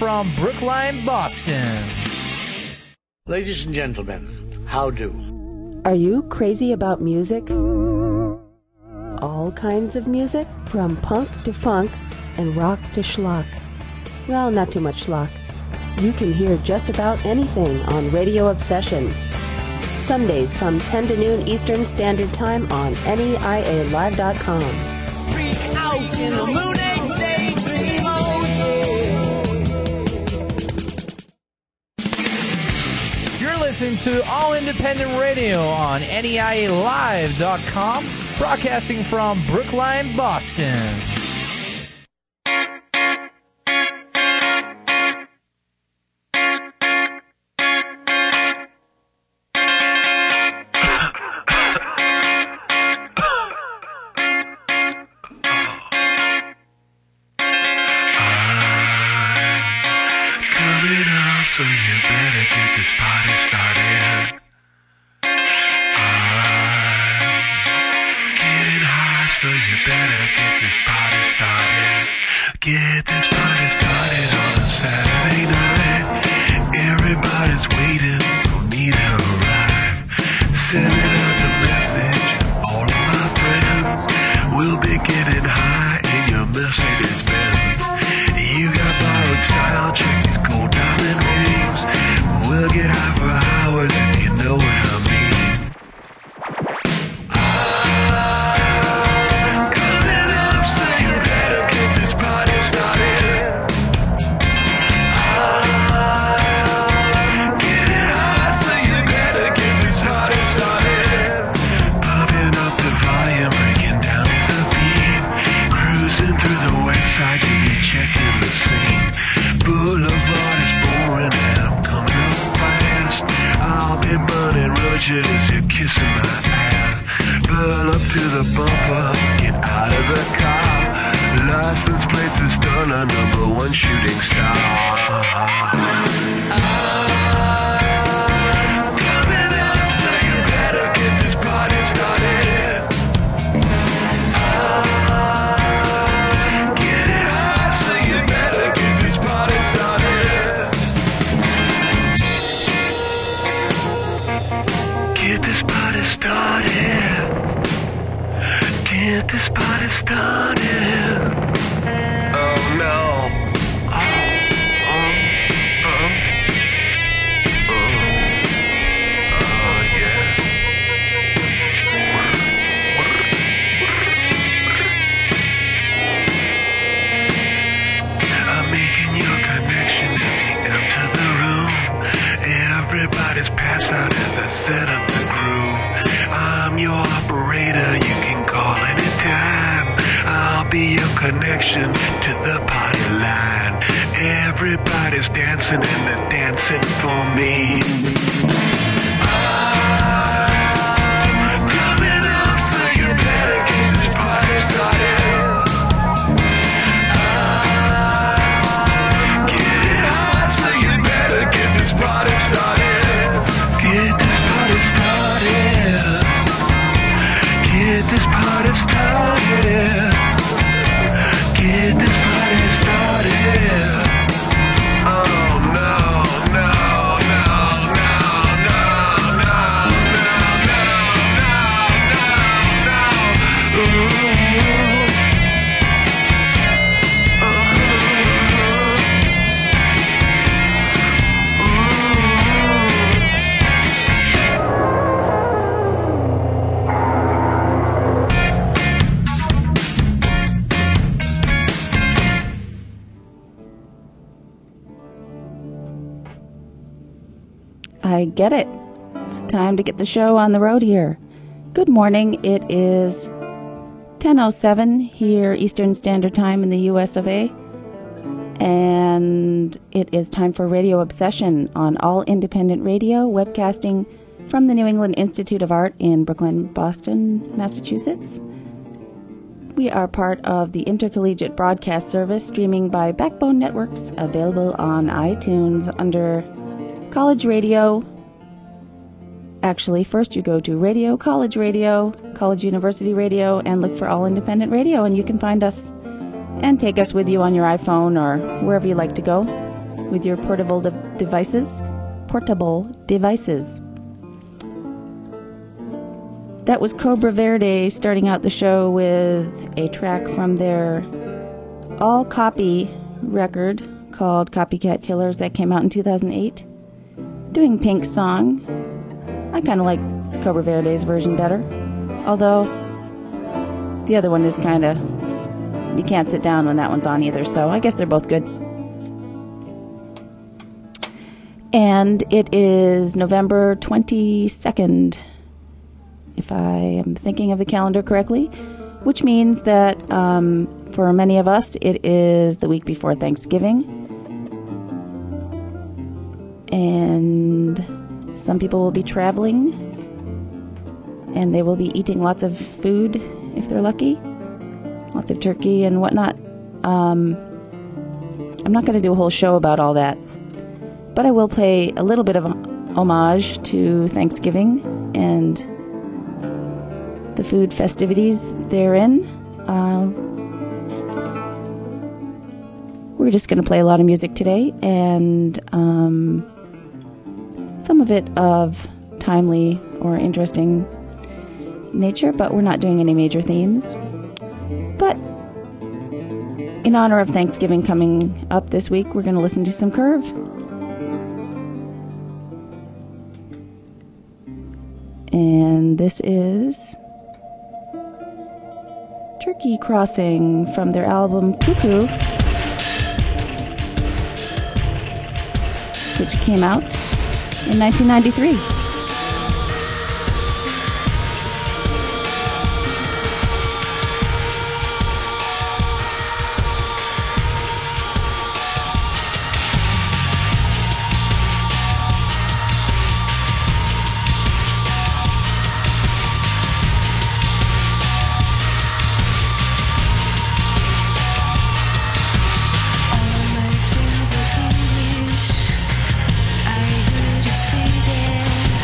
from Brookline, Boston. Ladies and gentlemen, how do? Are you crazy about music? All kinds of music, from punk to funk and rock to schlock. Well, not too much schlock. You can hear just about anything on Radio Obsession. Sundays from 10 to noon Eastern Standard Time on NEIALive.com. Freak out in the Moon Age daydream, oh yeah. You're listening to All Independent Radio on NEIALive.com, broadcasting from Brookline, Boston. So you better get this party started. I'm getting hot, so you better get this party started. Get this party started on a Saturday night. Everybody's waiting for me to arrive. Sending out the message, all of my friends will be getting high in your Mercedes Benz. You got borrowed style, check these gold diamond rings. We'll get high for hours if you know what I mean. I'm coming up, so you better get this party started. I'm getting high, so you better get this party started. Pumping up the volume, breaking down the beat. Cruising through the west side, you checking the scene. Boulevard is boring and I'm coming up fast. I'll be burning roaches as you're kissing my ass. Pull up to the bumper, get out of the car. License plates is stunner, #1 shooting star. I'm coming up, so you better get this party started. I'm getting high, so you better get this party started. Get this party started. Get this party started. Oh no. Yeah. I'm making your connection as you enter the room. Everybody's passed out as I set up the groove. I'm your operator, you can call anytime. I'll be your connection to the party line. Everybody's dancing and they're dancing for me. I'm coming up, so you better get this party started. I'm getting hot, so you better get this party started. Get this party started. Get this party started. Get this party started. Oh no, no, no, no, no, no, no, no, no, no, no. I get it. It's time to get the show on the road here. Good morning. It is 10:07 here Eastern Standard Time in the US of A. And it is time for Radio Obsession on All Independent Radio, webcasting from the New England Institute of Art in Brookline, Boston, Massachusetts. We are part of the Intercollegiate Broadcast Service, streaming by Backbone Networks, available on iTunes under College Radio. Actually, first you go to Radio, College University Radio, and look for All Independent Radio, and you can find us and take us with you on your iPhone or wherever you like to go. with your portable devices. That was Cobra Verde starting out the show with a track from their all-copy record called Copycat Killers that came out in 2008. Doing Pink's song. I kind of like Cobra Verde's version better, although the other one is kind of, you can't sit down when that one's on either, so I guess they're both good. And it is November 22nd, if I am thinking of the calendar correctly, which means that for many of us, it is the week before Thanksgiving. And some people will be traveling, and they will be eating lots of food if they're lucky, lots of turkey and whatnot. I'm not going to do a whole show about all that, but I will play a little bit of homage to Thanksgiving and the food festivities therein. We're just going to play a lot of music today, and some of it of timely or interesting nature, but we're not doing any major themes. But in honor of Thanksgiving coming up this week, we're going to listen to some Curve. And this is Turkey Crossing from their album Cuckoo, which came out in 1993. All my friends are English. I heard you say that.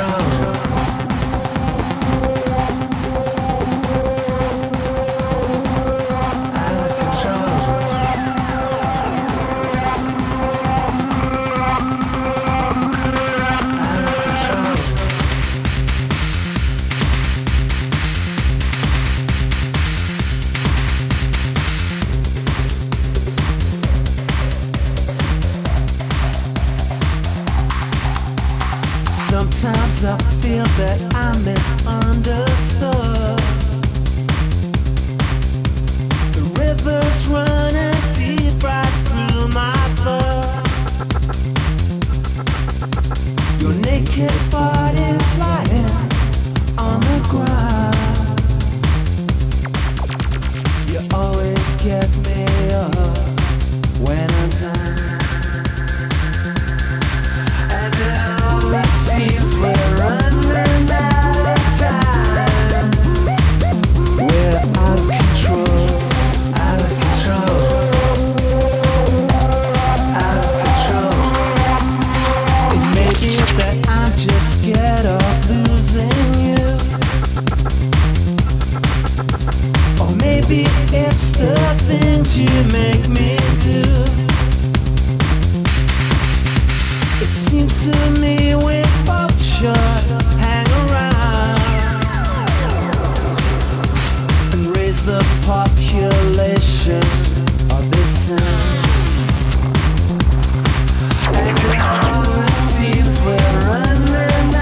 Sometimes I feel that I'm misunderstood. The river's running deep right through my blood. Your naked body's lying on the ground. You always get me up when I'm down. And it always seems we're running out of time. We're out of control, out of control, out of control. It may be that I'm just scared of losing you, or maybe it's the things you make me do. It seems to me we both should hang around and raise the population of this town. And it always seems we're running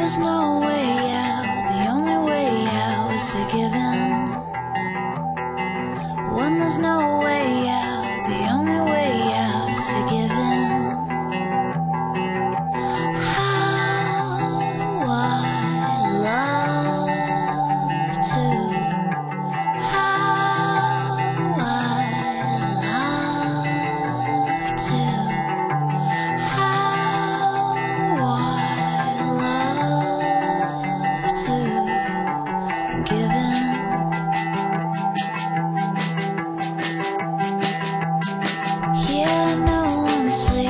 there's no way out, the only way out is to give in. When there's no way out, the only way out is to give in. How I love to. How I love to. How I love to give in. Yeah, no one's sleeping.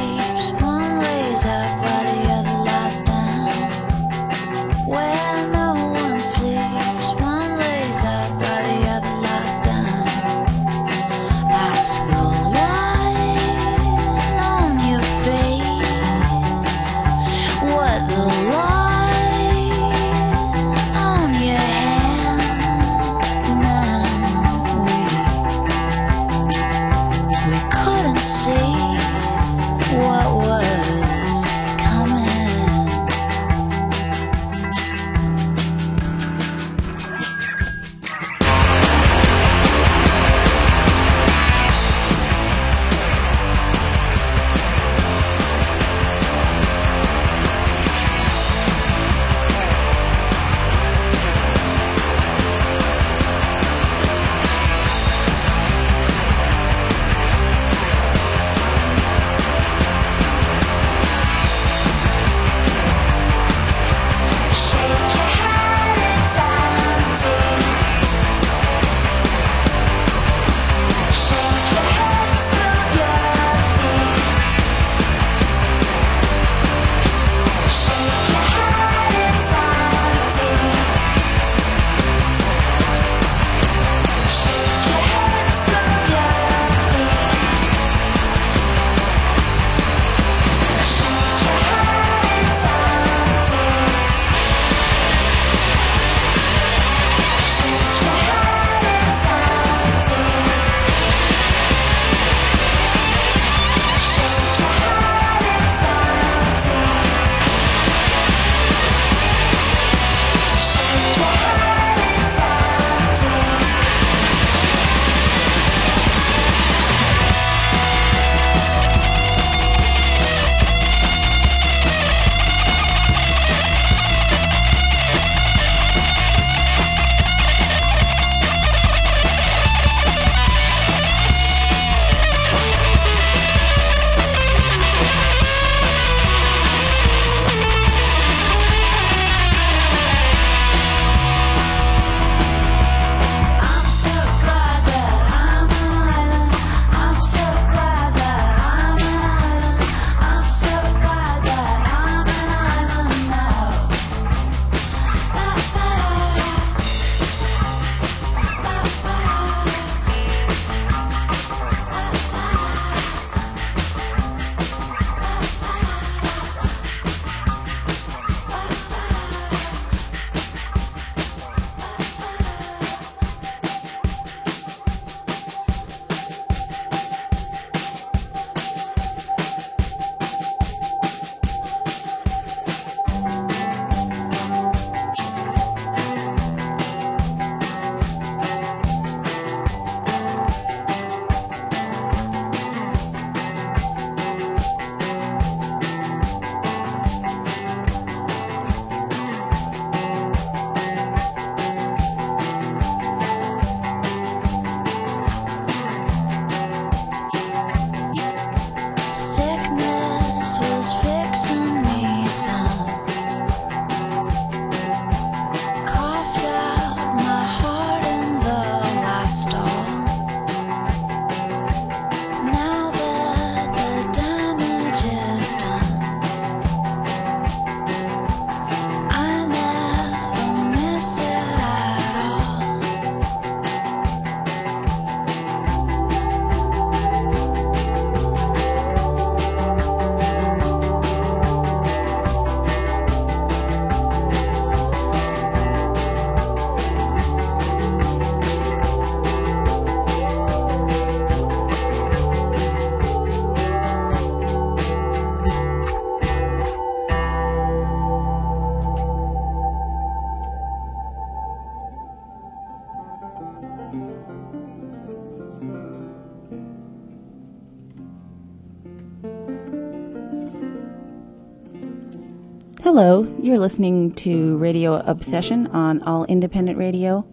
Hello, you're listening to Radio Obsession on All Independent Radio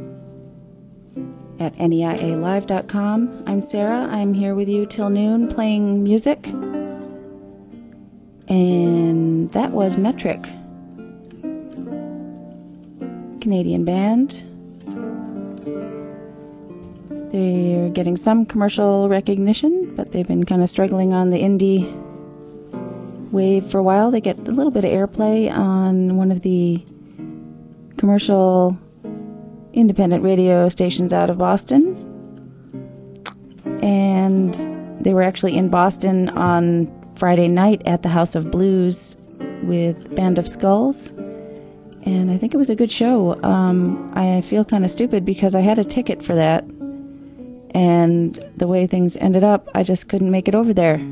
at NEIALive.com. I'm Sarah. I'm here with you till noon playing music. And that was Metric, Canadian band. They're getting some commercial recognition, but they've been kind of struggling on the indie wave for a while. They get a little bit of airplay on one of the commercial independent radio stations out of Boston. And they were actually in Boston on Friday night at the House of Blues with Band of Skulls. And I think it was a good show. I feel kind of stupid because I had a ticket for that. And the way things ended up, I just couldn't make it over there.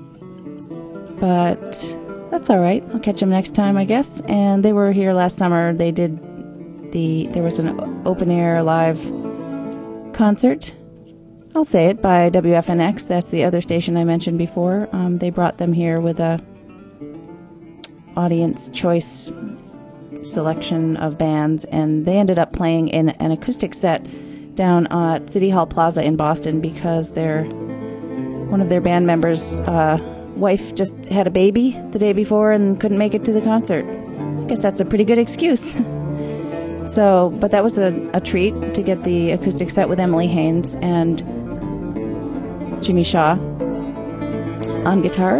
But that's all right. I'll catch them next time, I guess. And they were here last summer. They did there was an open air live concert. I'll say it, by WFNX. That's the other station I mentioned before. They brought them here with a audience choice selection of bands, and they ended up playing in an acoustic set down at City Hall Plaza in Boston because one of their band members' wife just had a baby the day before and couldn't make it to the concert. I guess that's a pretty good excuse. So, but that was a treat to get the acoustic set with Emily Haynes and Jimmy Shaw on guitar.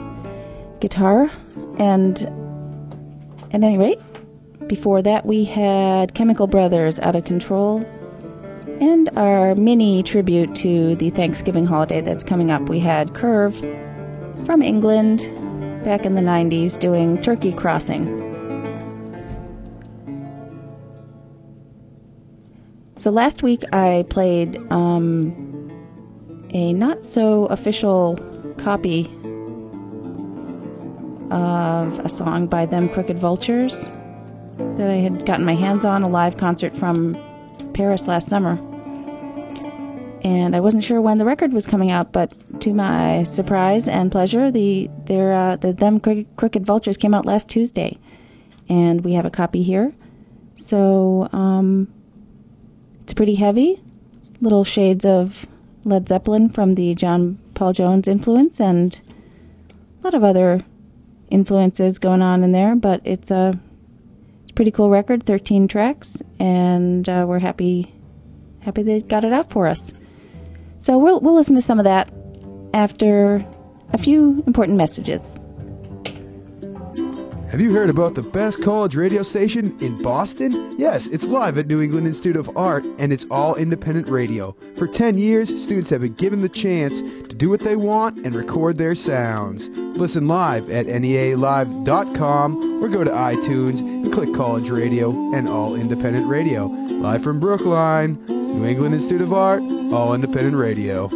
And at any rate, before that we had Chemical Brothers, Out of Control, and our mini tribute to the Thanksgiving holiday that's coming up. We had Curve from England back in the 90s doing Turkey Crossing. So last week I played a not so official copy of a song by Them Crooked Vultures that I had gotten my hands on, a live concert from Paris last summer. And I wasn't sure when the record was coming out, but to my surprise and pleasure, the Them Crooked Vultures came out last Tuesday, and we have a copy here. So it's pretty heavy, little shades of Led Zeppelin from the John Paul Jones influence, and a lot of other influences going on in there, but it's a pretty cool record, 13 tracks, and we're happy they got it out for us. So we'll listen to some of that after a few important messages. Have you heard about the best college radio station in Boston? Yes, it's live at New England Institute of Art, and it's all independent radio. For 10 years, students have been given the chance to do what they want and record their sounds. Listen live at NEALive.com or go to iTunes and click College Radio and All Independent Radio. Live from Brookline, New England Institute of Art, All Independent Radio.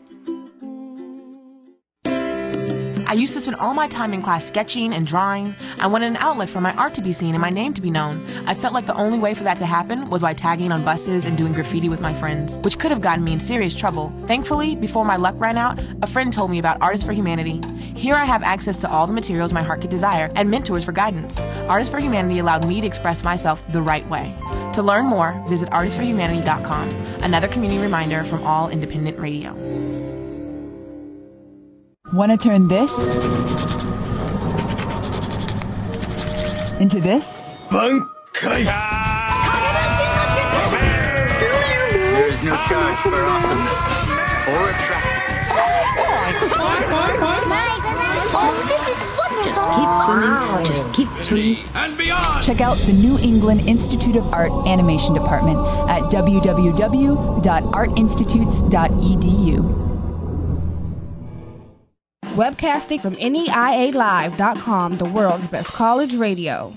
I used to spend all my time in class sketching and drawing. I wanted an outlet for my art to be seen and my name to be known. I felt like the only way for that to happen was by tagging on buses and doing graffiti with my friends, which could have gotten me in serious trouble. Thankfully, before my luck ran out, a friend told me about Artists for Humanity. Here I have access to all the materials my heart could desire and mentors for guidance. Artists for Humanity allowed me to express myself the right way. To learn more, visit artistsforhumanity.com. Another community reminder from All Independent Radio. Want to turn this into this? Bunkai! There is no charge for awesomeness or attractiveness. Just keep swimming. And beyond! Check out the New England Institute of Art Animation Department at www.artinstitutes.edu. Webcasting from NEIALive.com, the world's best college radio.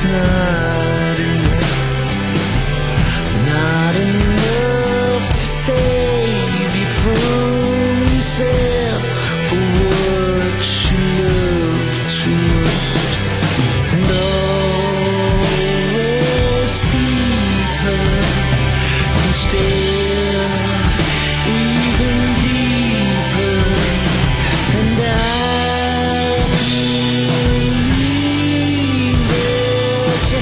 not enough to save you from yourself for what you love too much. And always deeper instead, even deeper. And I believe there's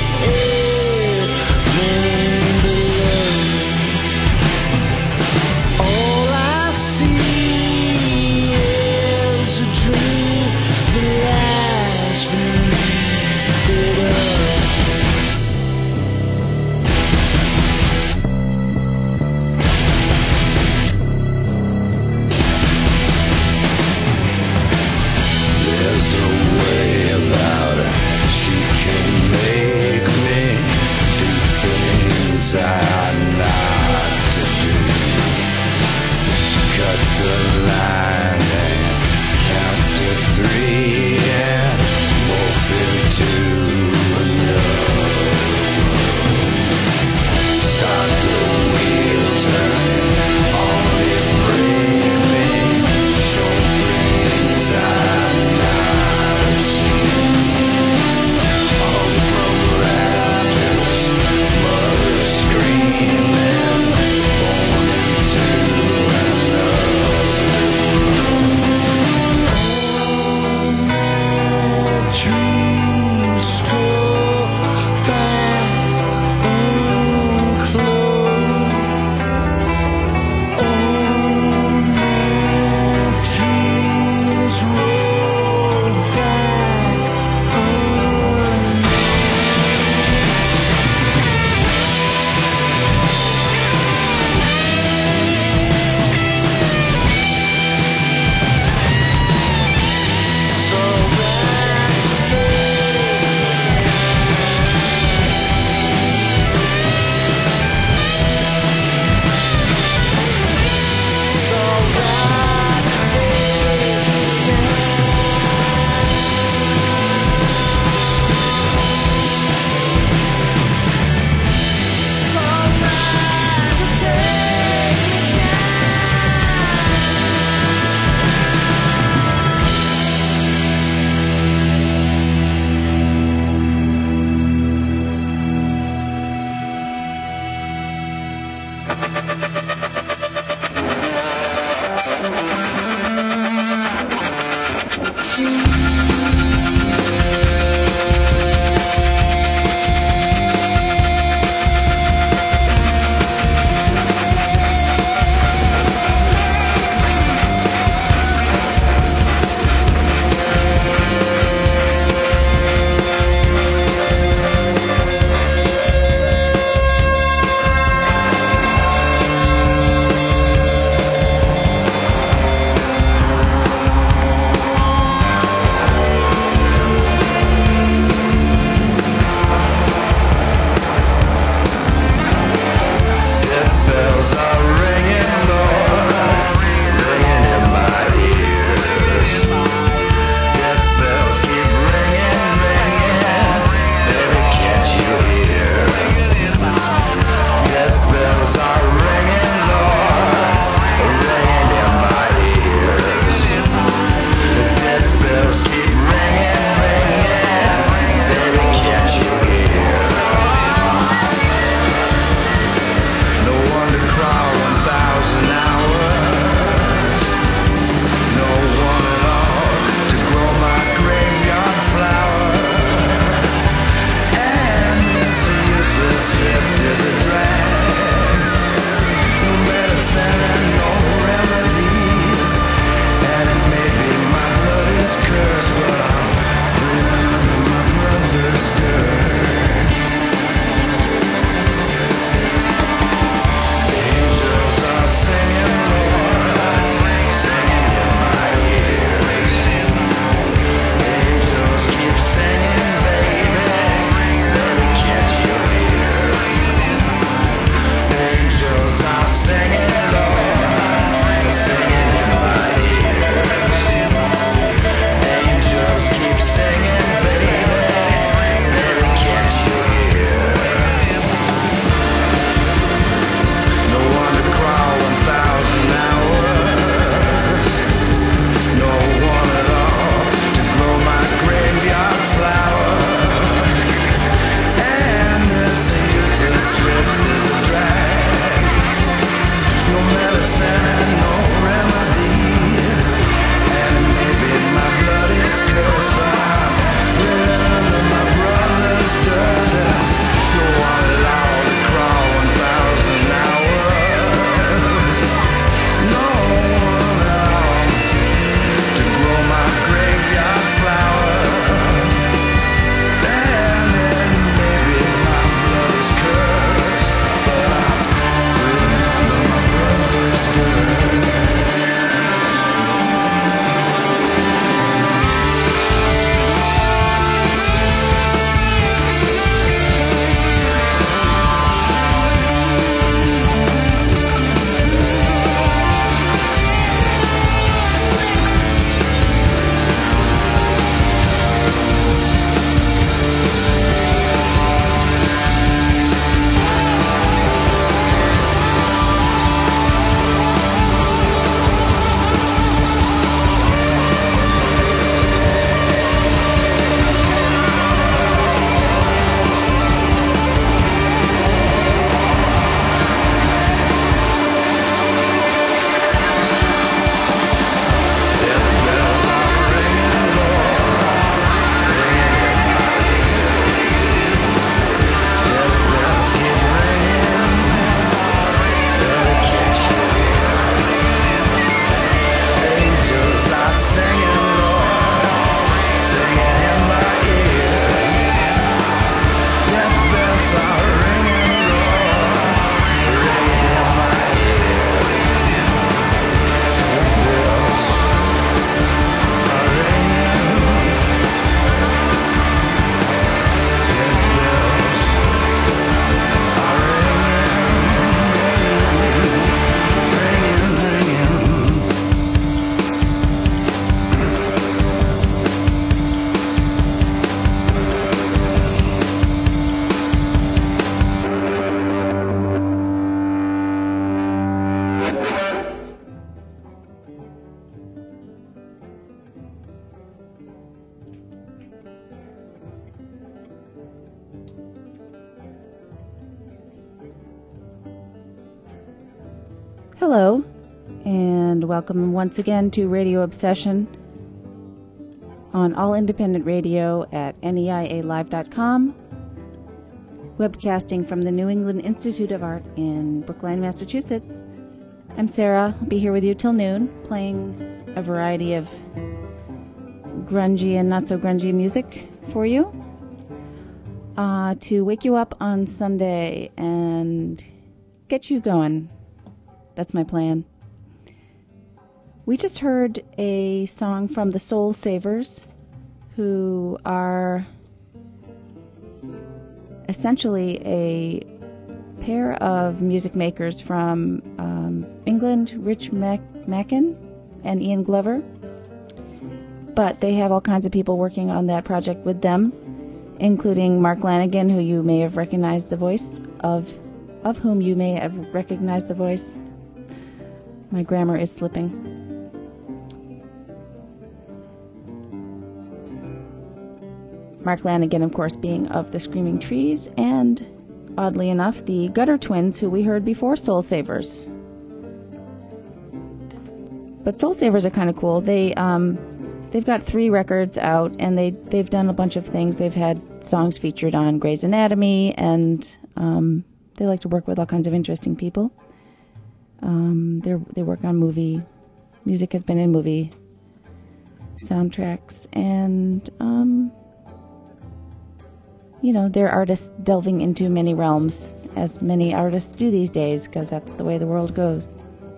Hello, and welcome once again to Radio Obsession on All Independent Radio at NEIALive.com, webcasting from the New England Institute of Art in Brookline, Massachusetts. I'm Sarah. I'll be here with you till noon, playing a variety of grungy and not so grungy music for you to wake you up on Sunday and get you going. That's my plan. We just heard a song from the Soul Savers, who are essentially a pair of music makers from England, Rich Mackin and Ian Glover. But they have all kinds of people working on that project with them, including Mark Lanigan, who you may have recognized the voice of whom you may have recognized the voice. My grammar is slipping. Mark Lanigan, of course, being of the Screaming Trees, and oddly enough, the Gutter Twins, who we heard before Soul Savers. But Soul Savers are kind of cool. They've got 3 records out, and they've done a bunch of things. They've had songs featured on Grey's Anatomy, and they like to work with all kinds of interesting people. They work on movie music, has been in movie soundtracks, and they're artists delving into many realms, as many artists do these days, because that's the way the world goes.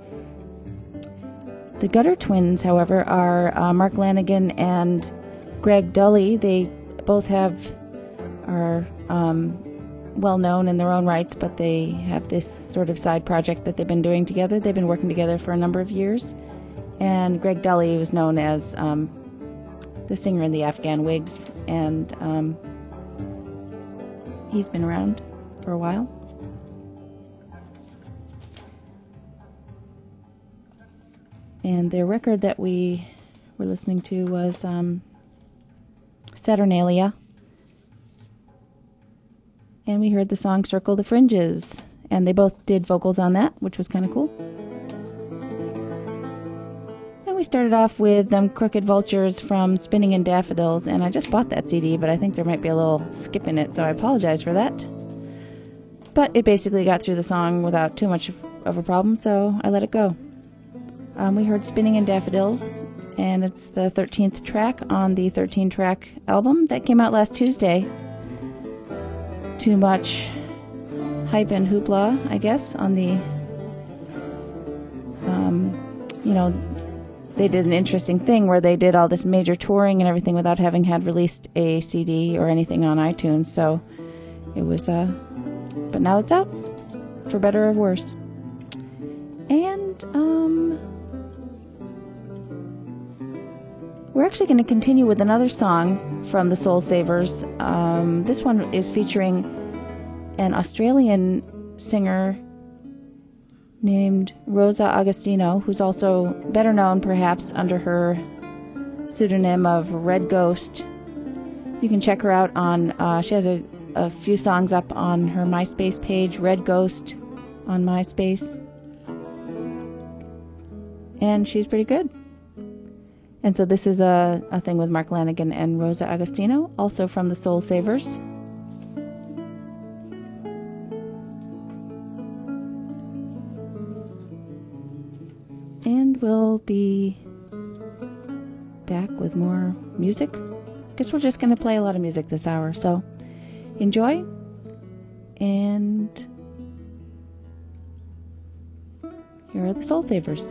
The Gutter Twins, however, are Mark Lanigan and Greg Dully. They both are well known in their own rights, but they have this sort of side project that they've been doing together. They've been working together for a number of years. And Greg Dully was known as the singer in the Afghan Wigs, and he's been around for a while. And their record that we were listening to was Saturnalia. And we heard the song Circle the Fringes. And they both did vocals on that, which was kind of cool. And we started off with them Crooked Vultures from Spinning in Daffodils. And I just bought that CD, but I think there might be a little skip in it, so I apologize for that. But it basically got through the song without too much of a problem, so I let it go. We heard Spinning in Daffodils, and it's the 13th track on the 13-track album that came out last Tuesday. Too much hype and hoopla, I guess, on the, they did an interesting thing where they did all this major touring and everything without having had released a CD or anything on iTunes, so it was, but now it's out, for better or worse. And, we're actually going to continue with another song from the Soul Savers. This one is featuring an Australian singer named Rosa Agostino, who's also better known perhaps under her pseudonym of Red Ghost. You can check her out on, she has a few songs up on her MySpace page, Red Ghost on MySpace. And she's pretty good. And so this is a thing with Mark Lanigan and Rosa Agostino, also from the Soul Savers. And we'll be back with more music. Guess we're just going to play a lot of music this hour, so enjoy. And here are the Soul Savers.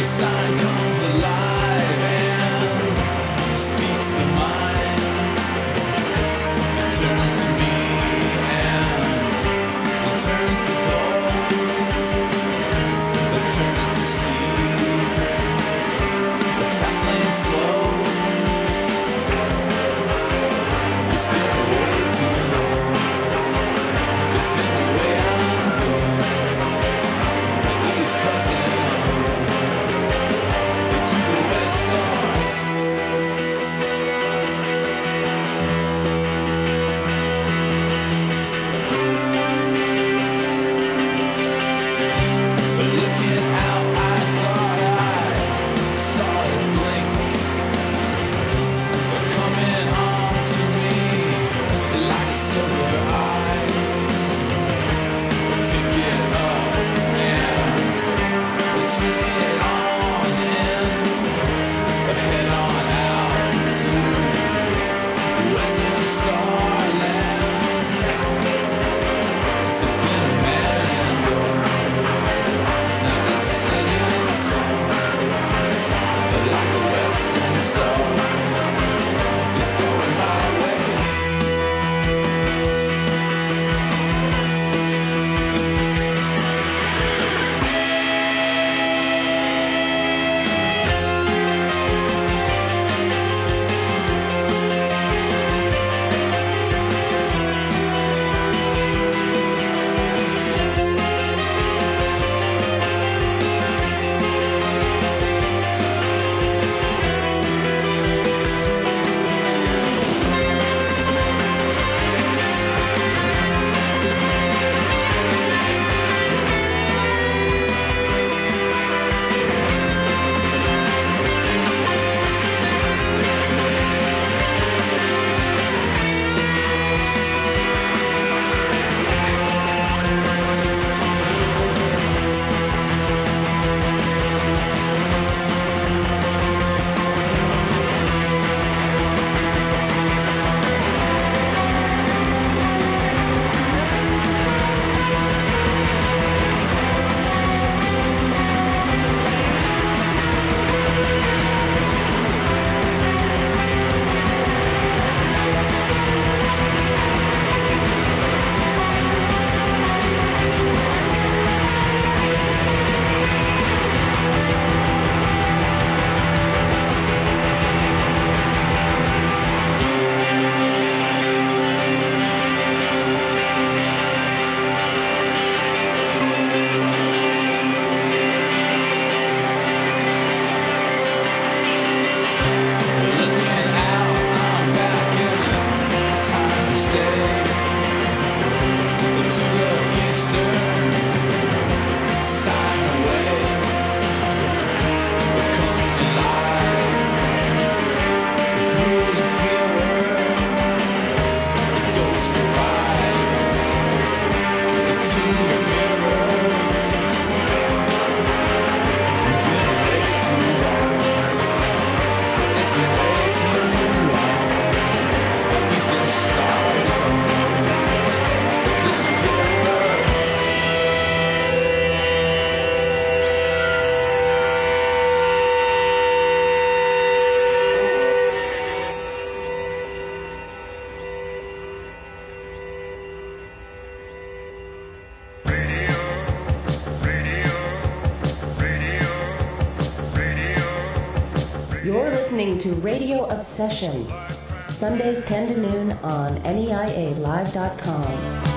You're listening to Radio Obsession, Sundays 10 to noon on NEIALive.com.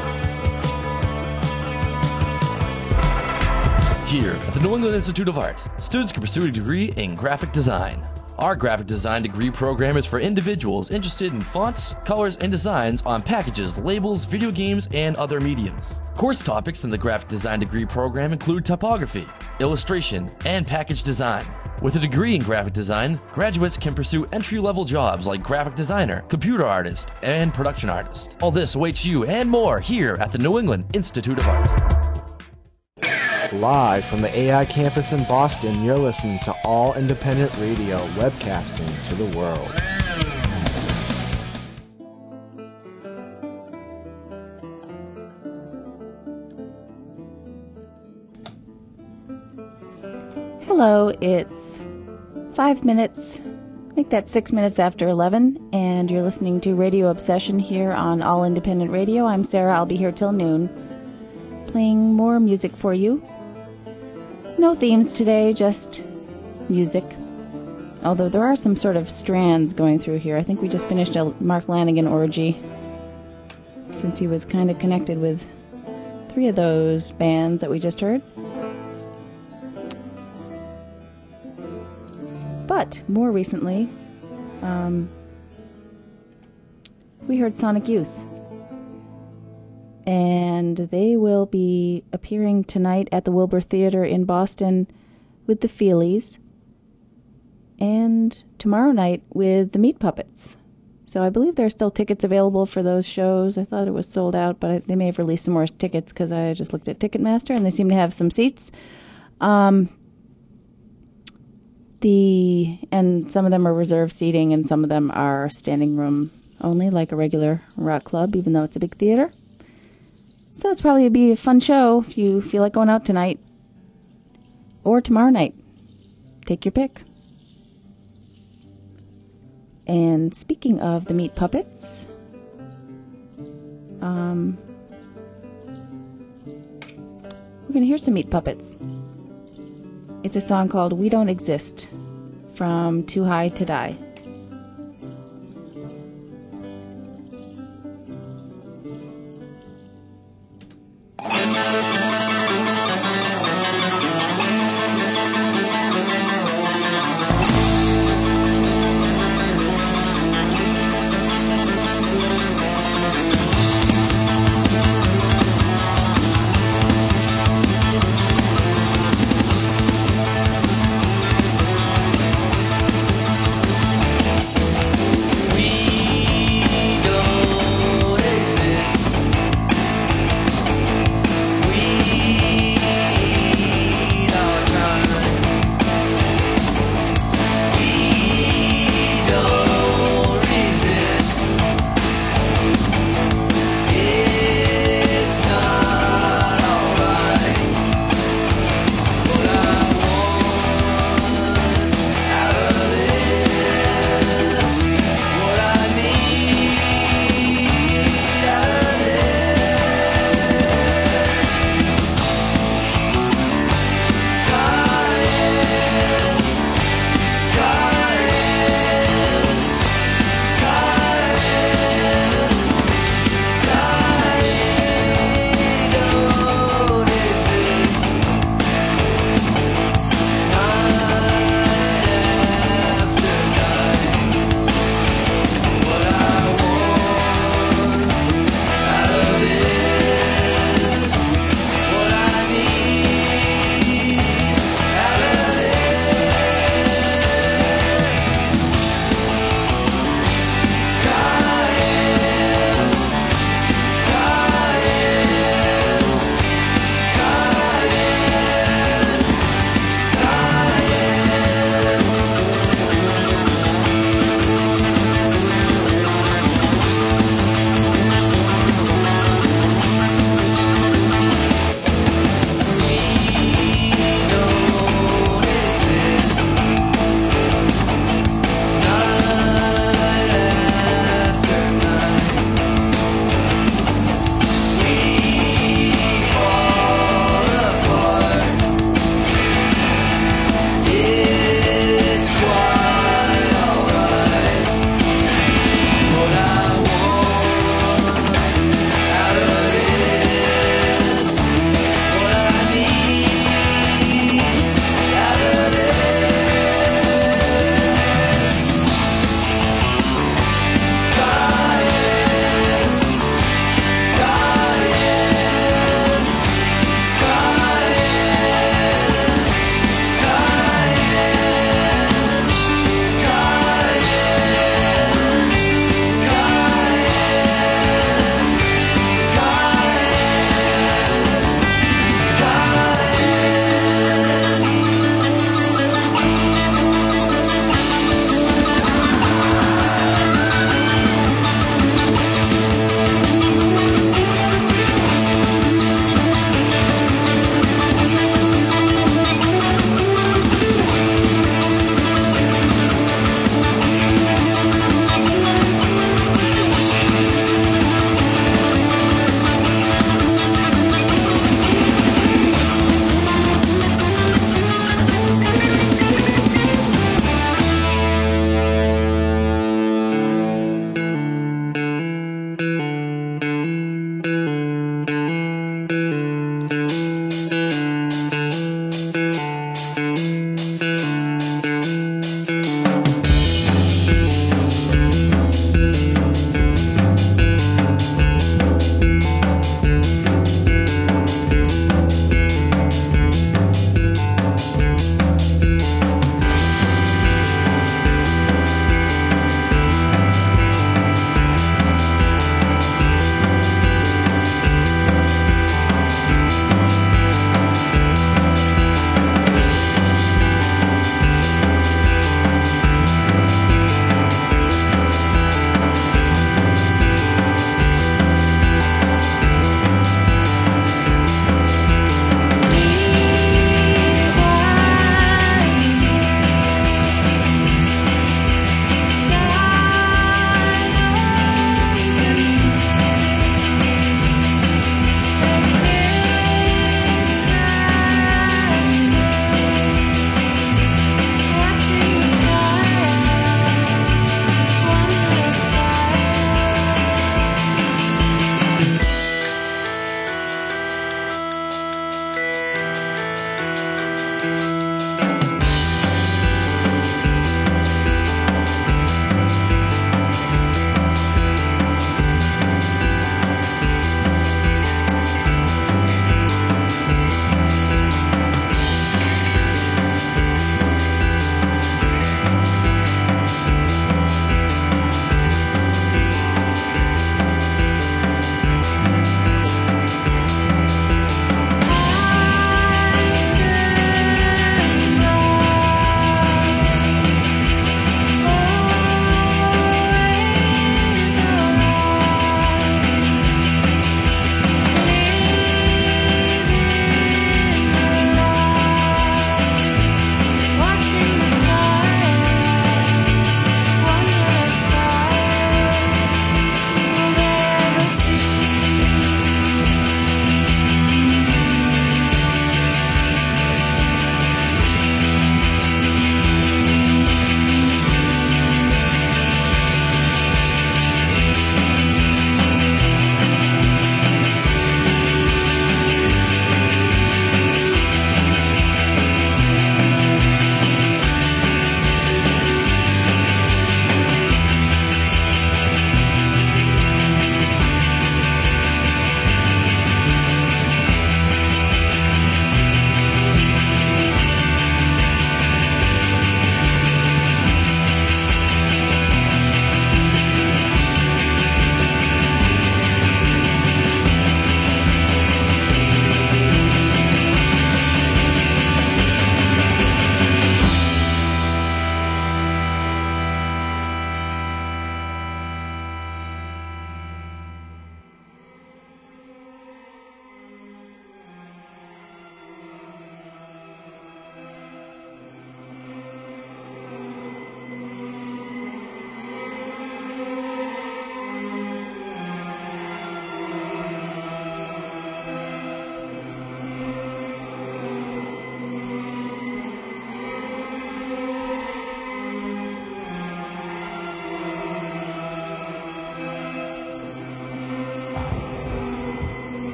Here at the New England Institute of Art, students can pursue a degree in graphic design. Our graphic design degree program is for individuals interested in fonts, colors, and designs on packages, labels, video games, and other mediums. Course topics in the graphic design degree program include typography, illustration, and package design. With a degree in graphic design, graduates can pursue entry-level jobs like graphic designer, computer artist, and production artist. All this awaits you and more here at the New England Institute of Art. Live from the AI campus in Boston, you're listening to All Independent Radio, webcasting to the world. Hello, it's 5 minutes, make that 6 minutes after 11, and you're listening to Radio Obsession here on All Independent Radio. I'm Sarah. I'll be here till noon, playing more music for you. No themes today, just music. Although there are some sort of strands going through here. I think we just finished a Mark Lanegan orgy, since he was kind of connected with 3 of those bands that we just heard. But more recently, we heard Sonic Youth. And they will be appearing tonight at the Wilbur Theater in Boston with the Feelies, and tomorrow night with the Meat Puppets. So I believe there are still tickets available for those shows. I thought it was sold out, but they may have released some more tickets because I just looked at Ticketmaster and they seem to have some seats. And some of them are reserved seating and some of them are standing room only, like a regular rock club, even though it's a big theater. So it's probably be a fun show if you feel like going out tonight or tomorrow night. Take your pick. And speaking of the Meat Puppets, we're going to hear some Meat Puppets. It's a song called We Don't Exist from Too High to Die. Too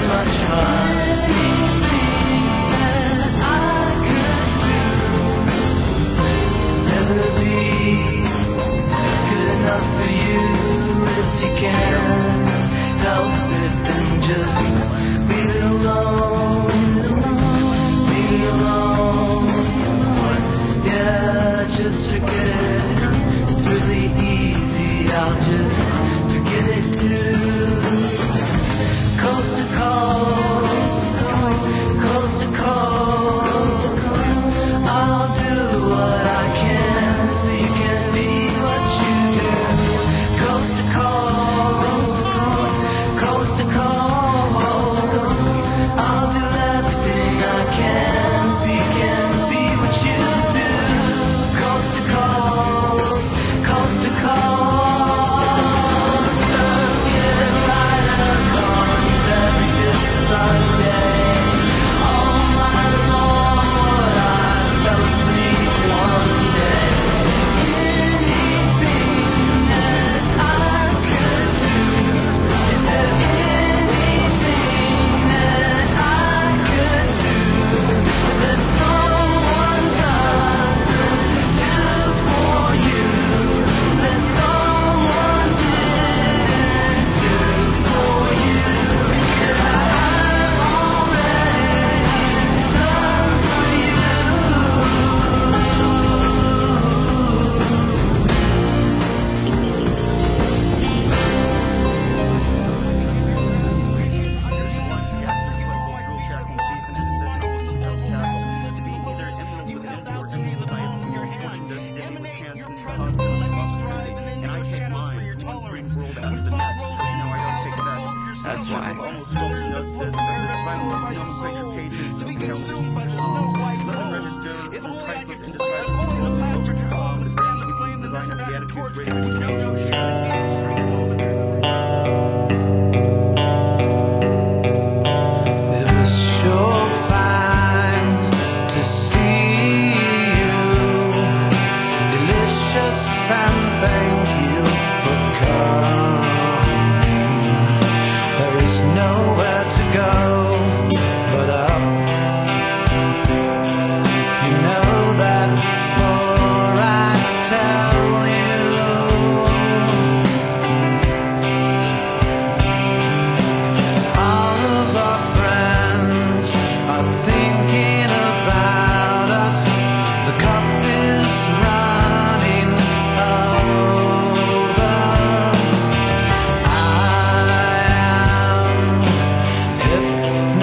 much fun. Anything that I could do, never be good enough for you. If you can't help it, then just leave it alone. Leave it alone. Yeah, just forget it. It's really easy. I'll just forget it too. Coast to coast, coast to coast. I'll do what I can so you can be what you do. Coast to coast, coast to coast. I'll do everything I can so you can be what you do. Coast to coast, coast to coast. Circuit rider comes every good Sunday. All my Lord, I fell asleep one day. Anything that I could do, is there anything that I could do that someone doesn't do for you, that someone didn't do for you, that I've already done for you? That's why. It was sure fine to see you, delicious, and thank you for coming. There is nowhere to go but up. You know that, for I tell you. All of our friends are thinking about us. The cup is running over. I am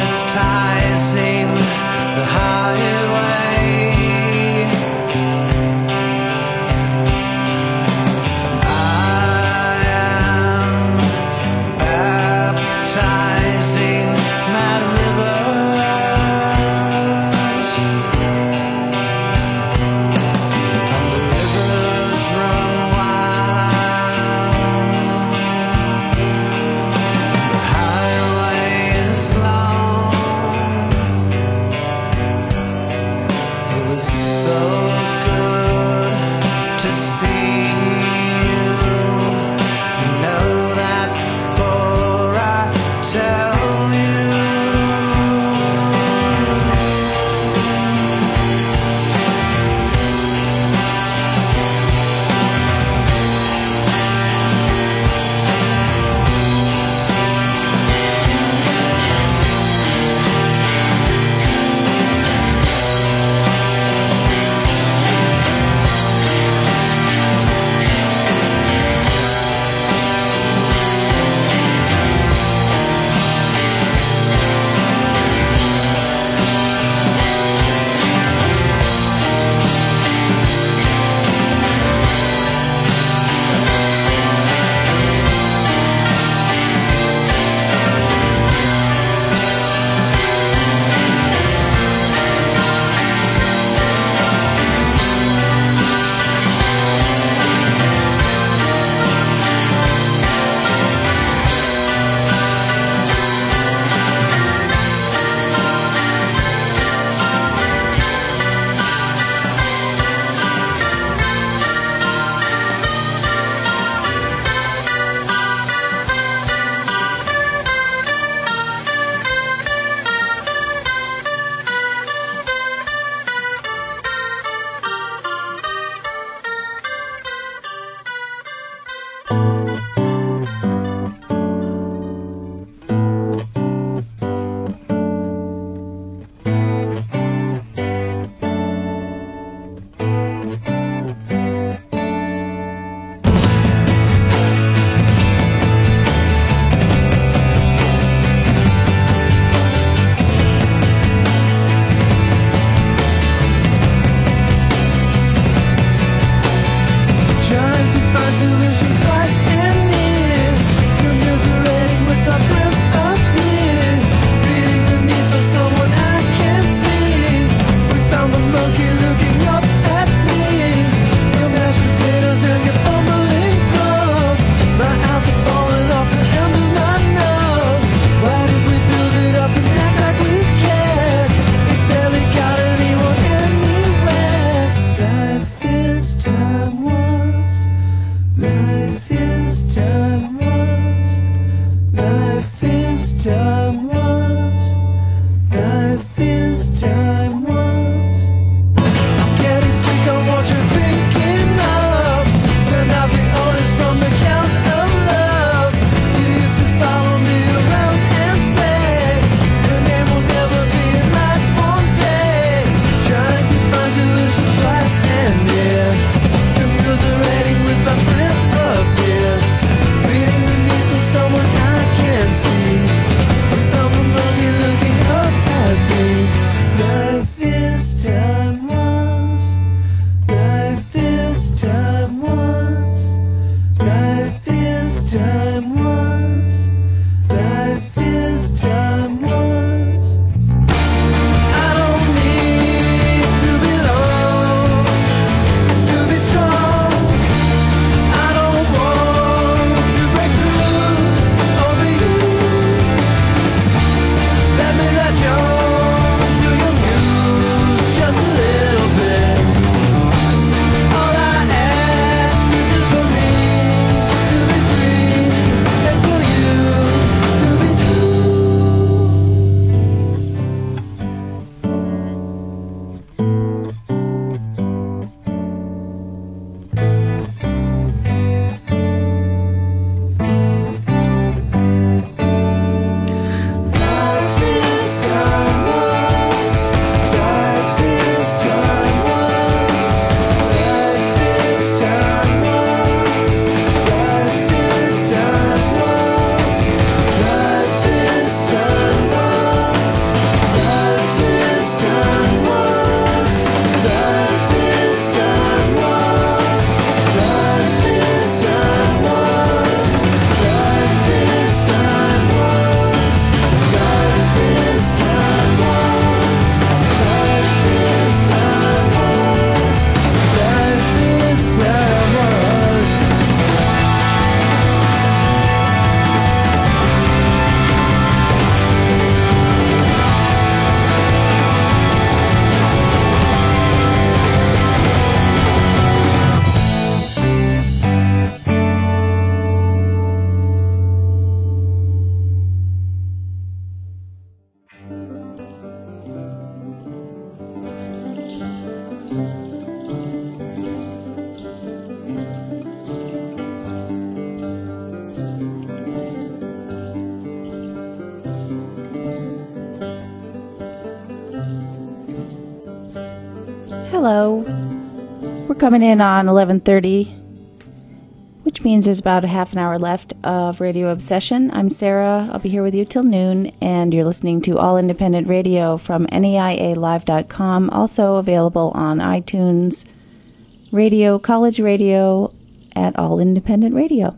Hello. We're coming in on 11:30, which means there's about a half an hour left of Radio Obsession. I'm Sarah. I'll be here with you till noon, and you're listening to All Independent Radio from NEIALive.com, also available on iTunes, Radio, College Radio, at All Independent Radio.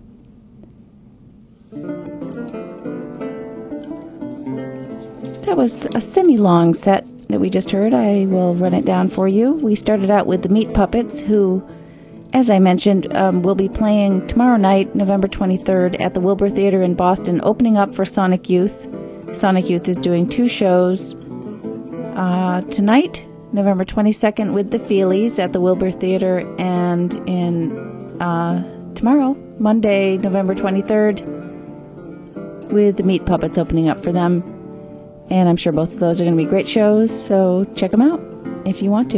That was a semi-long set that we just heard. I will run it down for you. We started out with the Meat Puppets, who, as I mentioned, will be playing tomorrow night, November 23rd, at the Wilbur Theater in Boston, opening up for Sonic Youth. Sonic Youth is doing 2 shows tonight, November 22nd, with the Feelies at the Wilbur Theater, and tomorrow, Monday, November 23rd, with the Meat Puppets opening up for them. And I'm sure both of those are going to be great shows, so check them out if you want to.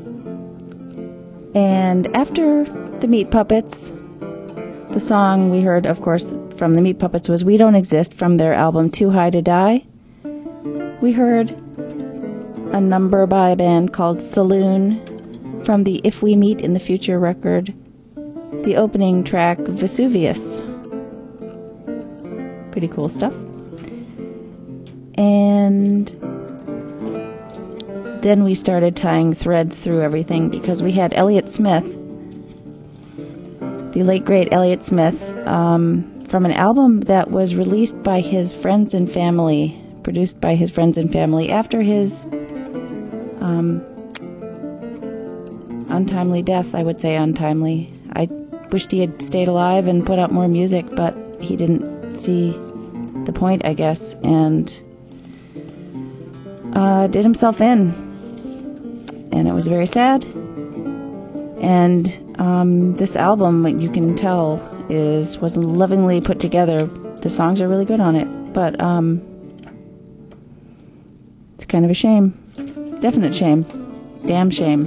And after the Meat Puppets, the song we heard, of course, from the Meat Puppets was We Don't Exist from their album Too High to Die. We heard a number by a band called Saloon from the If We Meet in the Future record, the opening track Vesuvius. Pretty cool stuff. And then we started tying threads through everything because we had Elliott Smith, the late great Elliott Smith, from an album that was released by his friends and family, produced by his friends and family after his untimely death. I would say untimely. I wished he had stayed alive and put out more music, but he didn't see the point, I guess, and did himself in, and it was very sad. And this album, you can tell, was lovingly put together. The songs are really good on it, but it's kind of a shame, definite shame, damn shame,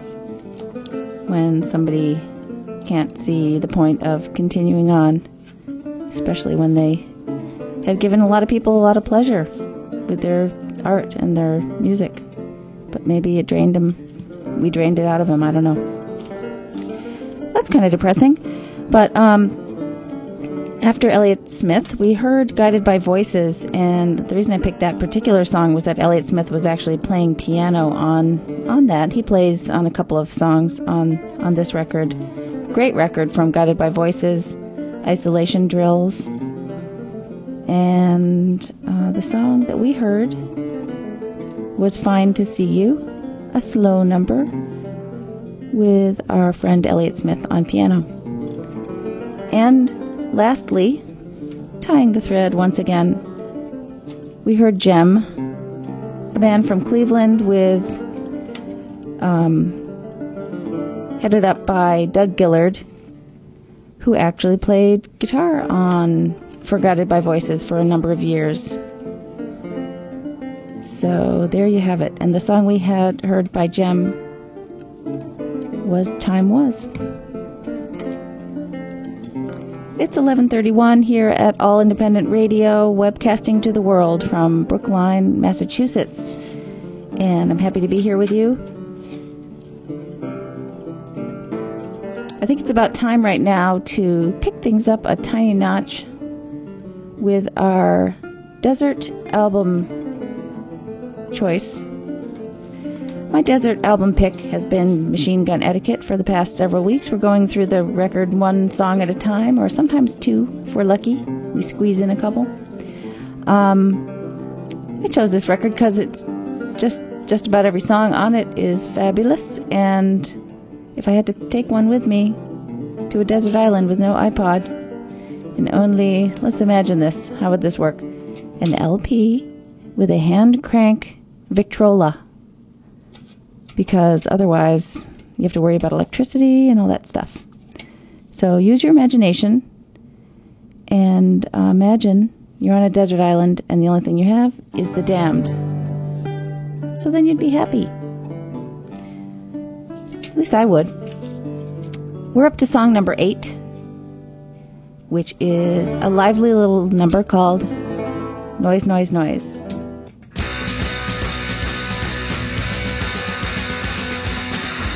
when somebody can't see the point of continuing on, especially when they have given a lot of people a lot of pleasure with their art and their music, but maybe it drained him. We drained it out of him. I don't know. That's kind of depressing. But after Elliott Smith, we heard Guided by Voices, and the reason I picked that particular song was that Elliott Smith was actually playing piano on that. He plays on a couple of songs on this record. Great record from Guided by Voices, Isolation Drills. And the song that we heard was Fine to See You, a slow number with our friend Elliott Smith on piano. And lastly, tying the thread once again, we heard Gem, a band from Cleveland with headed up by Doug Gillard, who actually played guitar for Guided by Voices for a number of years. So there you have it. And the song we had heard by Gem was Time Was. It's 11:31 here at All Independent Radio, webcasting to the world from Brookline, Massachusetts. And I'm happy to be here with you. I think it's about time right now to pick things up a tiny notch with our desert album choice. My desert album pick has been Machine Gun Etiquette for the past several weeks. We're going through the record one song at a time, or sometimes two if we're lucky. We squeeze in a couple. I chose this record because it's just about every song on it is fabulous, and if I had to take one with me to a desert island with no iPod and only, let's imagine this, how would this work? An LP with a hand crank Victrola, because otherwise you have to worry about electricity and all that stuff. So use your imagination and imagine you're on a desert island and the only thing you have is The Damned. So then you'd be happy. At least I would. We're up to song number 8, which is a lively little number called Noise, Noise, Noise. 'Cause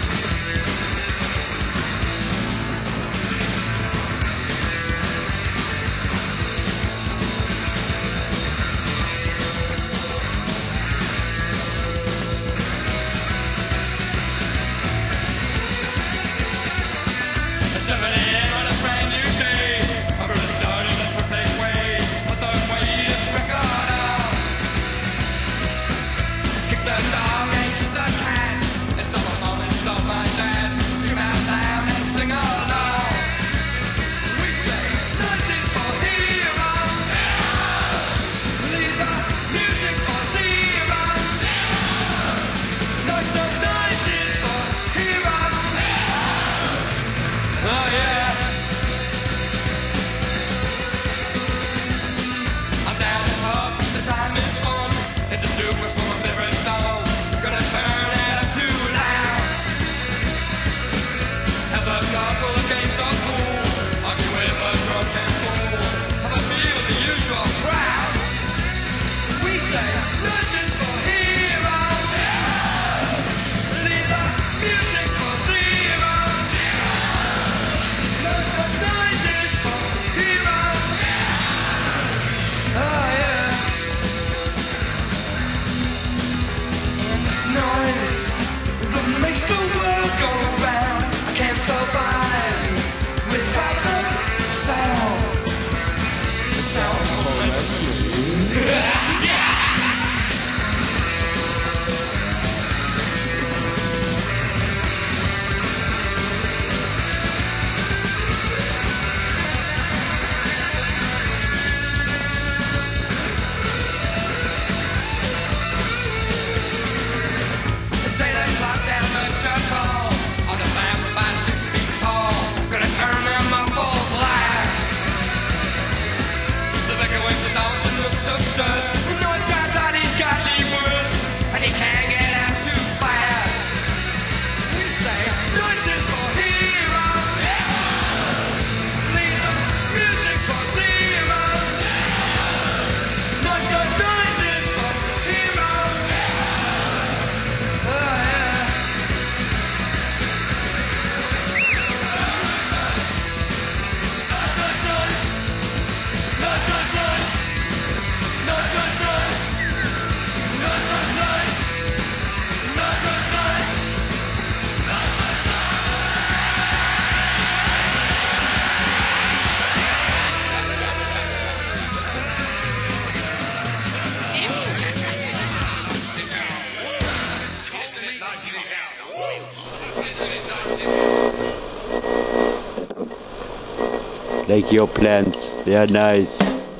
like your plants. They are nice.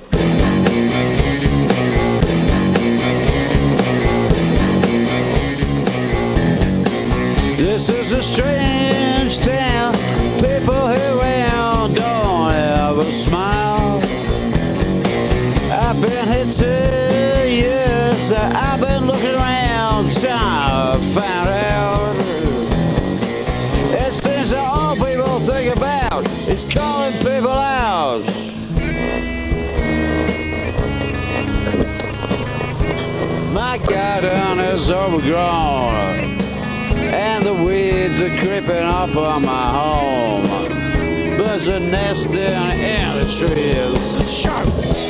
This is a strange town. People here around don't ever smile. I've been here 2 years. I've been looking around trying to find out. It seems that all people think about is calling people out. My garden is overgrown, and the weeds are creeping up on my home. Birds are nesting in the trees. Sharp!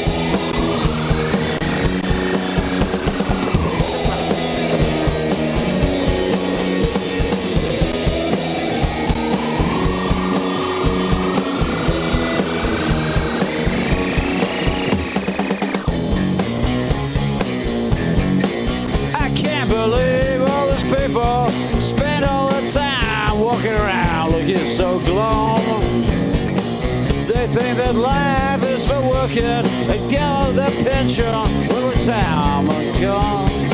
Spend all the time walking around looking so glum. They think that life is for working and get their pension when the time comes.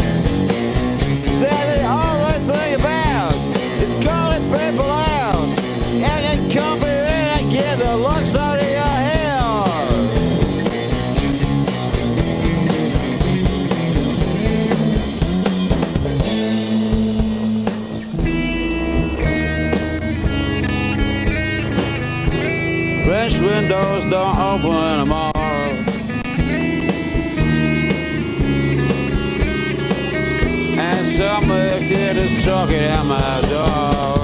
That's all they think about is calling people out and come in and get the looks out of your hair. French windows don't open anymore. And some kid is talking at my door.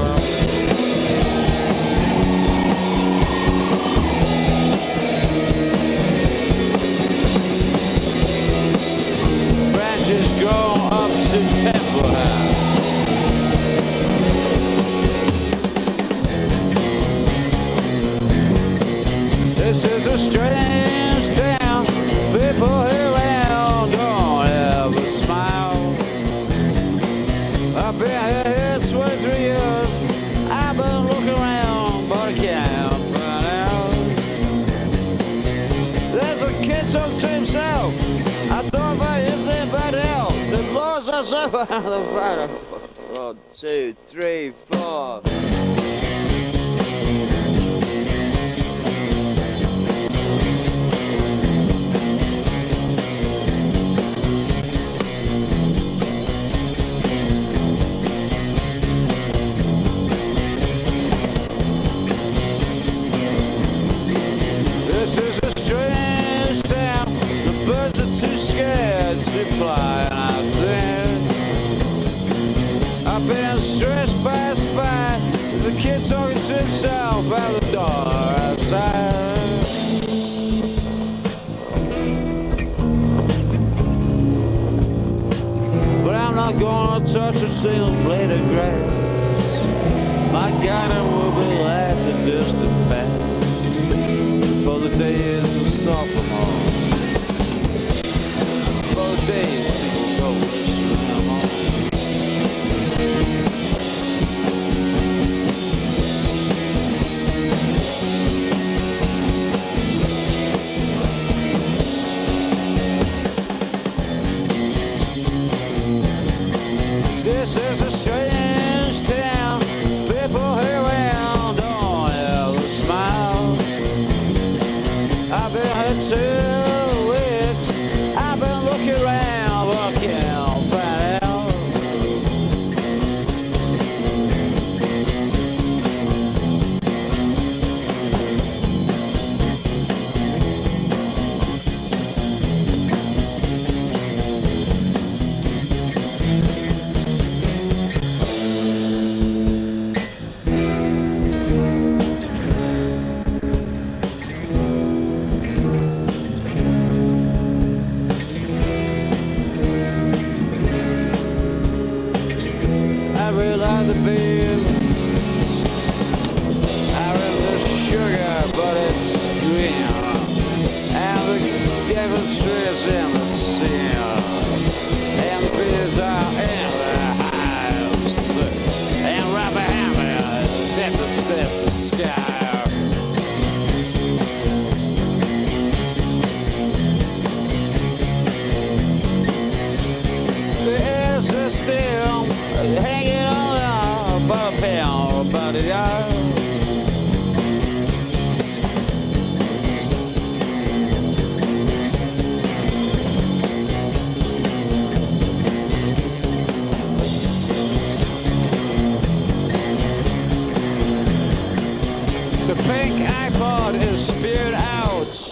Branches grow up to Temple House. This is a strange town. People here around don't ever smile. I've been here 23 years. I've been looking around, but I can't find out. There's a kid talking to himself. I thought if I hit anybody else, the Lord's outside of the fire. 1, 2, 3, 4. This is a strange town. The birds are too scared to fly, and I think I've been stressed by a spy. The kid talking to himself out the door outside. But I'm not gonna touch a single blade of grass. My garden will be left in distant past. For the days of sophomore, for the days of sophomore. This is a strange town. People here around don't ever smile. I've been here 2 weeks. I've been looking around, but I can't find out. There's a still hanging on the bottom about the yard. The pink iPod is spewed out.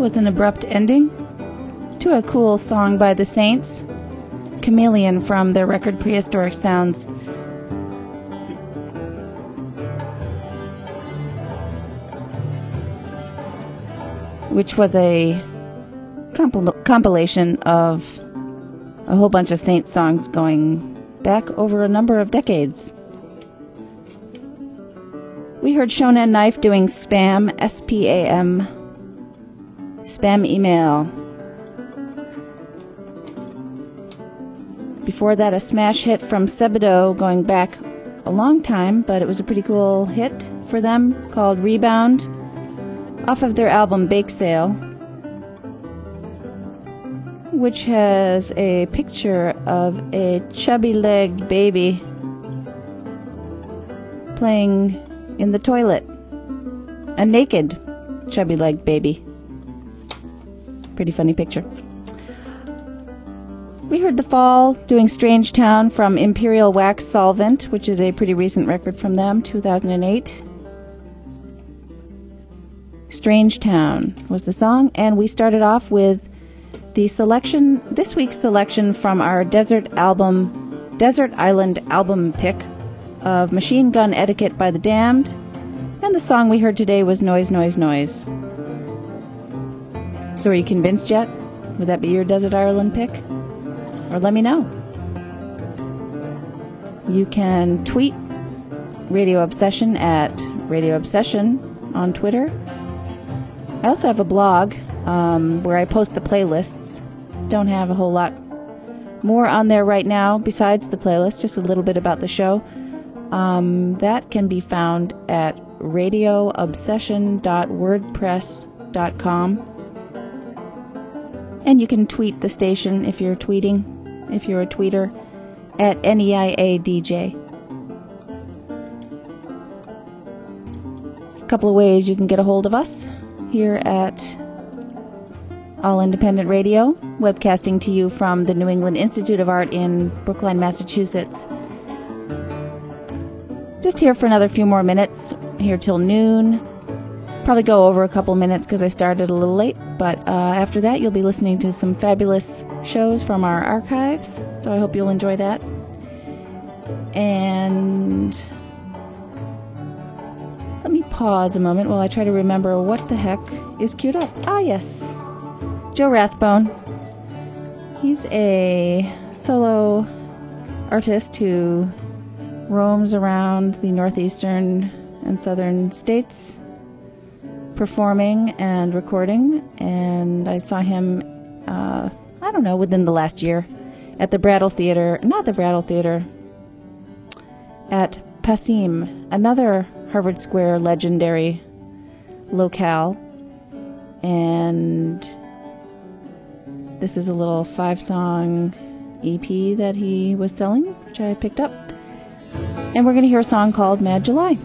was an abrupt ending to a cool song by the Saints, Chameleon, from their record Prehistoric Sounds. Which was a compilation of a whole bunch of Saints songs going back over a number of decades. We heard Shonen Knife doing Spam, S-P-A-M, Spam Email. Before that, a smash hit from Sebadoh going back a long time, but it was a pretty cool hit for them, called Rebound, off of their album Bake Sale, which has a picture of a chubby-legged baby playing in the toilet. A naked chubby-legged baby. Pretty funny picture. We heard The Fall doing Strange Town from Imperial Wax Solvent, which is a pretty recent record from them, 2008. Strange Town was the song, and we started off with the selection, this week's selection from our Desert Island album pick of Machine Gun Etiquette by The Damned, and the song we heard today was Noise, Noise, Noise. So are you convinced yet? Would that be your Desert Island pick? Or let me know. You can tweet Radio Obsession at Radio Obsession on Twitter. I also have a blog where I post the playlists. Don't have a whole lot more on there right now besides the playlist, just a little bit about the show. That can be found at radioobsession.wordpress.com. And you can tweet the station if you're a tweeter, at NEIADJ. A couple of ways you can get a hold of us here at All Independent Radio, webcasting to you from the New England Institute of Art in Brookline, Massachusetts. Just here for another few more minutes, here till noon. Probably go over a couple minutes because I started a little late, but after that you'll be listening to some fabulous shows from our archives, so I hope you'll enjoy that. And let me pause a moment while I try to remember what the heck is queued up. Ah, yes. Joe Rathbone. He's a solo artist who roams around the northeastern and southern states performing and recording, and I saw him, within the last year at the Brattle Theater, at Passim, another Harvard Square legendary locale, and this is a little 5-song EP that he was selling, which I picked up, and we're going to hear a song called Mad July.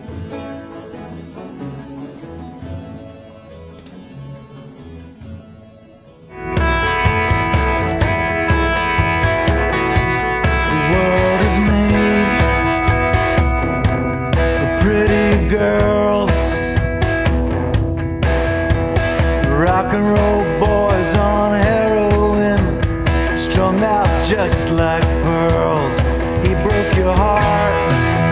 Girls, rock and roll boys on heroin, strung out just like pearls. He broke your heart,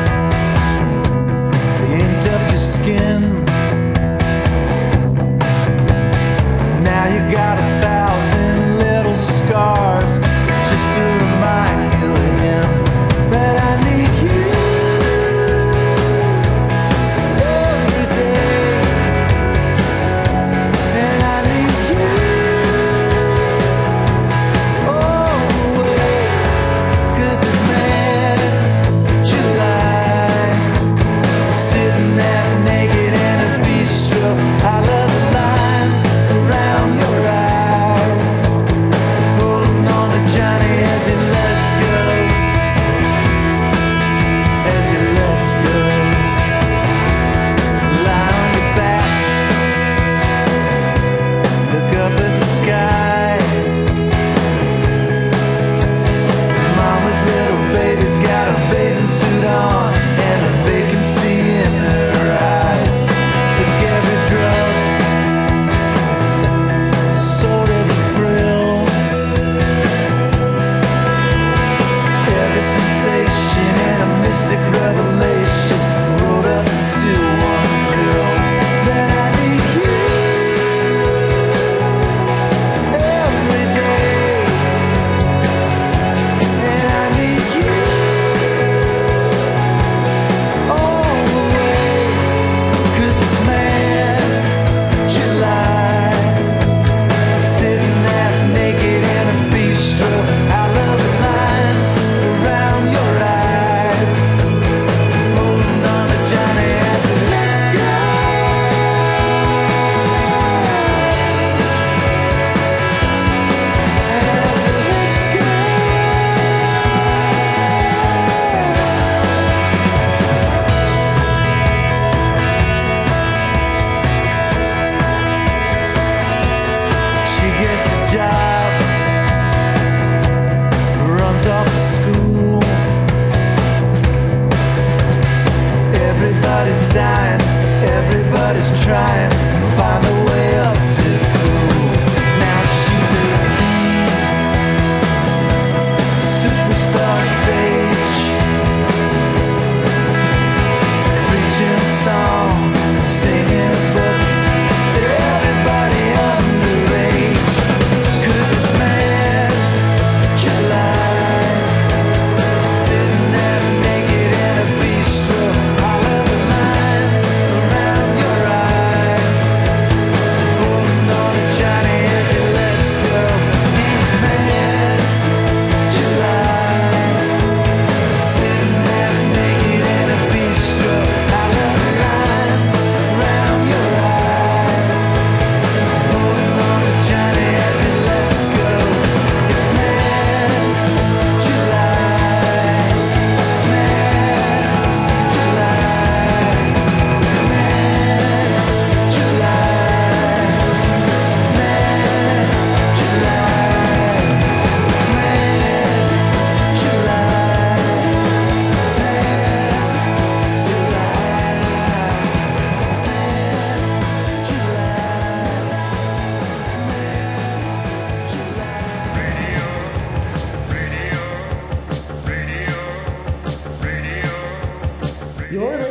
so he inked up your skin. Now you got 1,000 little scars just to remind you of him. But I need you. I love the lines around your eyes.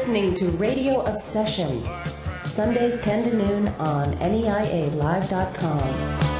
listening to Radio Obsession, Sundays 10 to noon on NEIALive.com.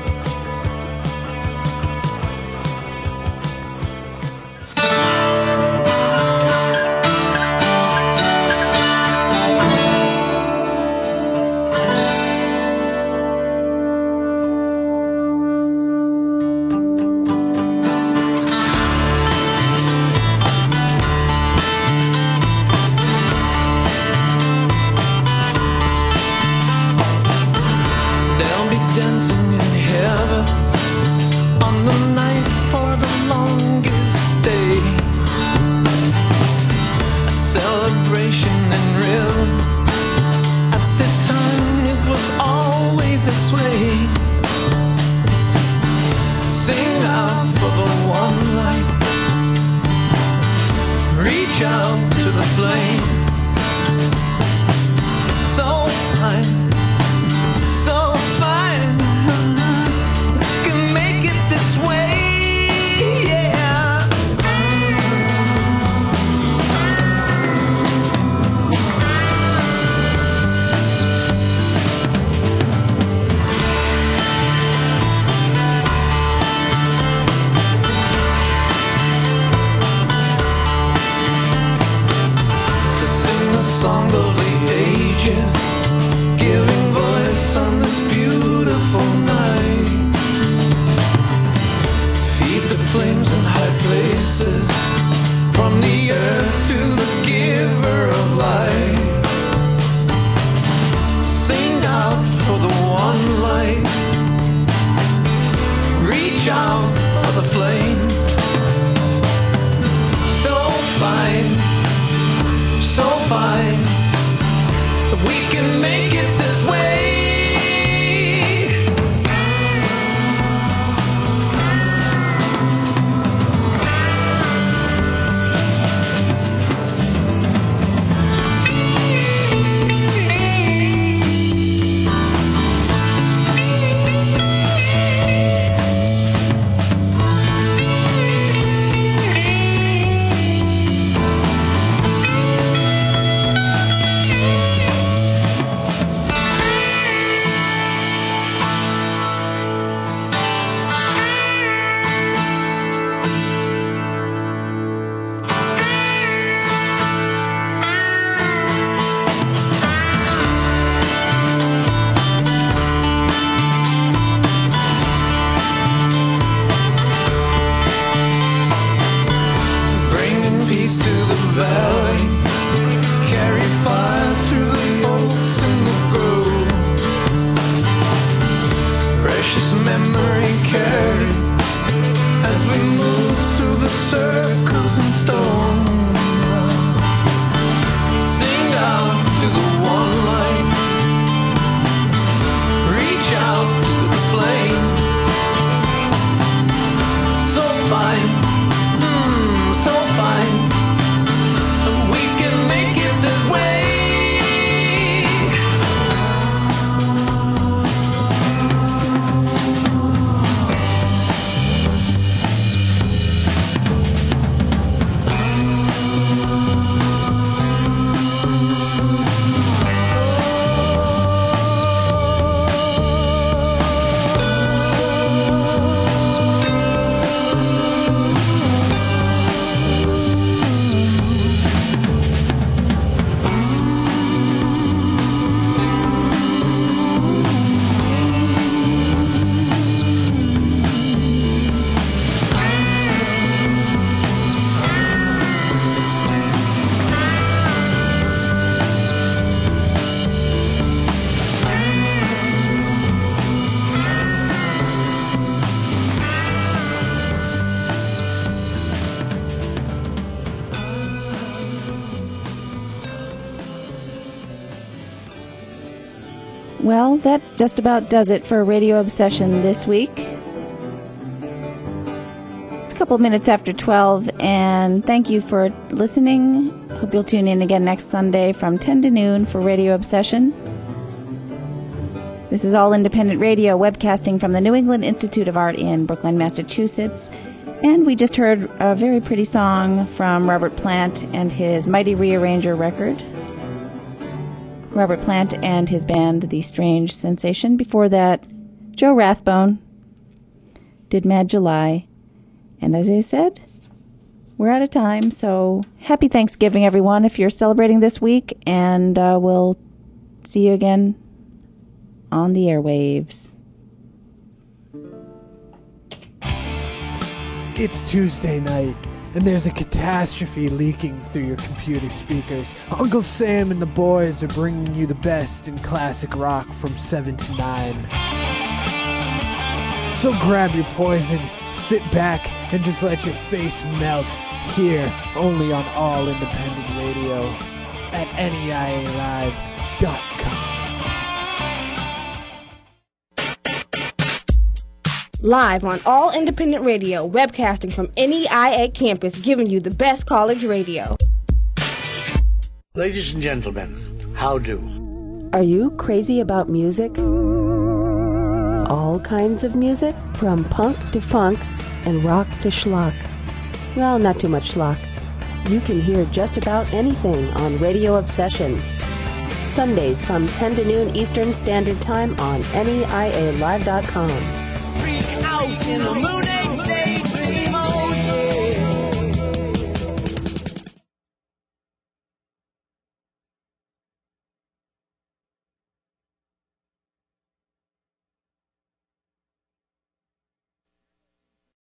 Well, that just about does it for Radio Obsession this week. It's a couple minutes after 12, and thank you for listening. Hope you'll tune in again next Sunday from 10 to noon for Radio Obsession. This is All Independent Radio, webcasting from the New England Institute of Art in Brookline, Massachusetts. And we just heard a very pretty song from Robert Plant and his Mighty Rearranger record. Robert Plant and his band, The Strange Sensation. Before that, Joe Rathbone did Mad July. And as I said, we're out of time, so happy Thanksgiving, everyone, if you're celebrating this week, and we'll see you again on the airwaves. It's Tuesday night, and there's a catastrophe leaking through your computer speakers. Uncle Sam and the boys are bringing you the best in classic rock from 7 to 9. So grab your poison, sit back, and just let your face melt here, only on All Independent Radio at NEIALive.com. Live on All Independent Radio, webcasting from NEIA campus, giving you the best college radio. Ladies and gentlemen, how do? Are you crazy about music? All kinds of music, from punk to funk and rock to schlock. Well, not too much schlock. You can hear just about anything on Radio Obsession. Sundays from 10 to noon Eastern Standard Time on NEIALive.com. Out in a